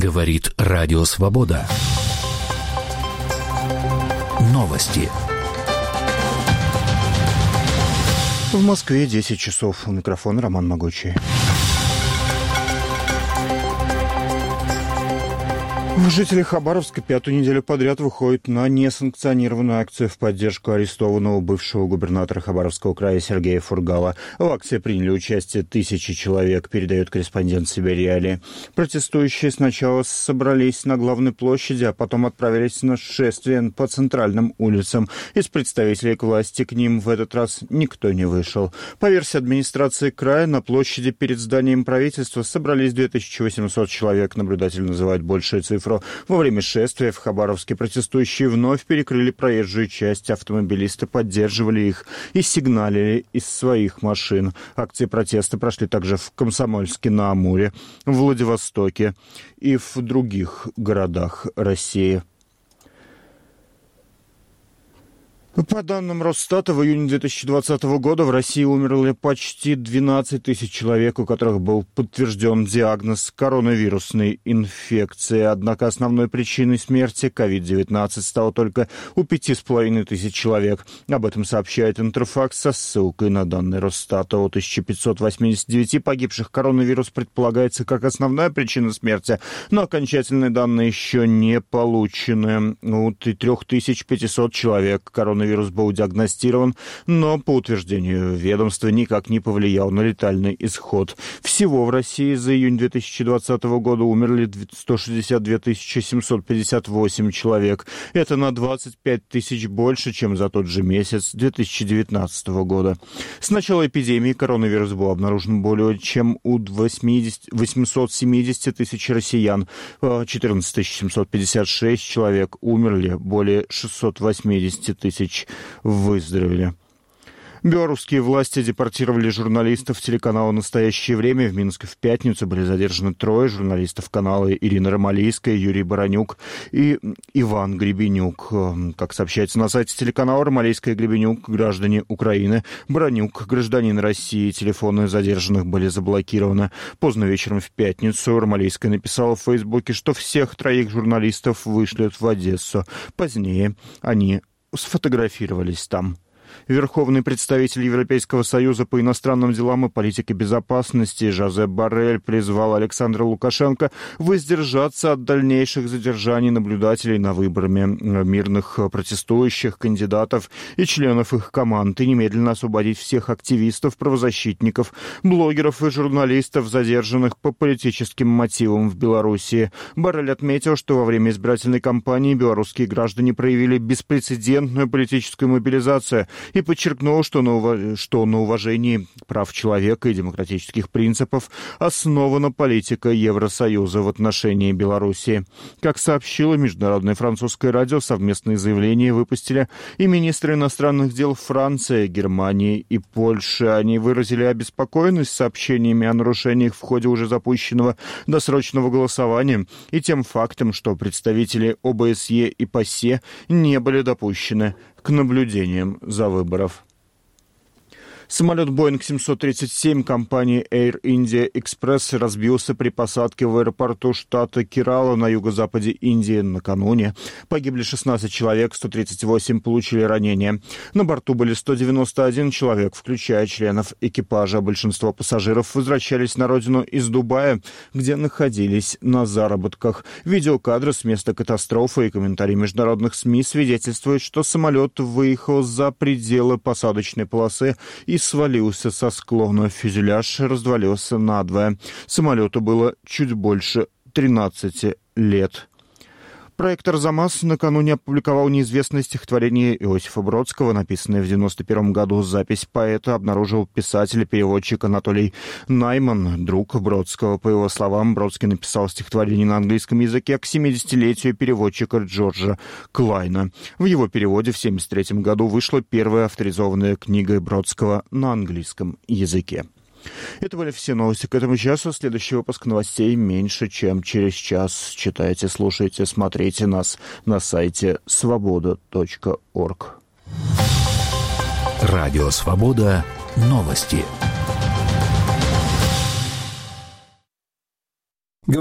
Говорит Радио Свобода. Новости. В Москве 10 часов. У микрофона Роман Могучий. Жители Хабаровска пятую неделю подряд выходят на несанкционированную акцию в поддержку арестованного бывшего губернатора Хабаровского края Сергея Фургала. В акции приняли участие 1000 человек, передает корреспондент Сибирь-Реалии. Протестующие сначала собрались на главной площади, а потом отправились на шествие по центральным улицам. Из представителей к власти к ним в этот раз никто не вышел. По версии администрации края, на площади перед зданием правительства собрались 2800 человек. Наблюдатели называют большую цифру. Во время шествия в Хабаровске протестующие вновь перекрыли проезжую часть. Автомобилисты поддерживали их и сигналили из своих машин. Акции протеста прошли также в Комсомольске-на-Амуре, в Владивостоке и в других городах России. По данным Росстата, в июне 2020 года в России умерли почти 12 тысяч человек, у которых был подтвержден диагноз коронавирусной инфекции. Однако основной причиной смерти COVID-19 стало только у 5500 человек. Об этом сообщает Интерфакс со ссылкой на данные Росстата. От 1589 погибших коронавирус предполагается как основная причина смерти, но окончательные данные еще не получены. У 3500 человек коронавирус был диагностирован, но, по утверждению ведомства, никак не повлиял на летальный исход. Всего в России за июнь 2020 года умерли 162 758 человек. Это на 25 тысяч больше, чем за тот же месяц 2019 года. С начала эпидемии коронавирус был обнаружен более чем у 870 тысяч россиян. 14 756 человек умерли, более 680 тысяч выздоровели. Белорусские власти депортировали журналистов телеканала «Настоящее время». В Минске в пятницу были задержаны 3 журналистов канала: Ирина Ромалийская, Юрий Баранюк и Иван Гребенюк. Как сообщается на сайте телеканала, Ромалийская и Гребенюк — граждане Украины, Баранюк — гражданин России. Телефоны задержанных были заблокированы. Поздно вечером в пятницу Ромалийская написала в Фейсбуке, что всех 3 журналистов вышлют в Одессу. Позднее они сфотографировались там. Верховный представитель Европейского союза по иностранным делам и политике безопасности Жозеп Боррель призвал Александра Лукашенко воздержаться от дальнейших задержаний наблюдателей на выборами мирных протестующих, кандидатов и членов их команд и немедленно освободить всех активистов, правозащитников, блогеров и журналистов, задержанных по политическим мотивам в Белоруссии. Боррель отметил, что во время избирательной кампании белорусские граждане проявили беспрецедентную политическую мобилизацию и подчеркнул, что на уважении прав человека и демократических принципов основана политика Евросоюза в отношении Белоруссии. Как сообщило Международное французское радио, совместные заявления выпустили и министры иностранных дел Франции, Германии и Польши. Они выразили обеспокоенность сообщениями о нарушениях в ходе уже запущенного досрочного голосования и тем фактом, что представители ОБСЕ и ПАСЕ не были допущены к наблюдениям за выборов. Самолет Boeing 737 компании Air India Express разбился при посадке в аэропорту штата Керала на юго-западе Индии накануне. Погибли 16 человек, 138 получили ранения. На борту были 191 человек, включая членов экипажа. Большинство пассажиров возвращались на родину из Дубая, где находились на заработках. Видеокадры с места катастрофы и комментарии международных СМИ свидетельствуют, что самолет выехал за пределы посадочной полосы и свалился со склона. Фюзеляж развалился надвое. Самолету было чуть больше 13 лет. Проект «Арзамас» накануне опубликовал неизвестное стихотворение Иосифа Бродского, написанное в 1991 году. Запись поэта обнаружил писатель и переводчик Анатолий Найман, друг Бродского. По его словам, Бродский написал стихотворение на английском языке к 70-летию переводчика Джорджа Клайна. В его переводе в 1973 году вышла первая авторизованная книга Бродского на английском языке. Это были все новости к этому часу. Следующий выпуск новостей меньше, чем через час. Читайте, слушайте, смотрите нас на сайте свобода.орг. Радио «Свобода». Новости.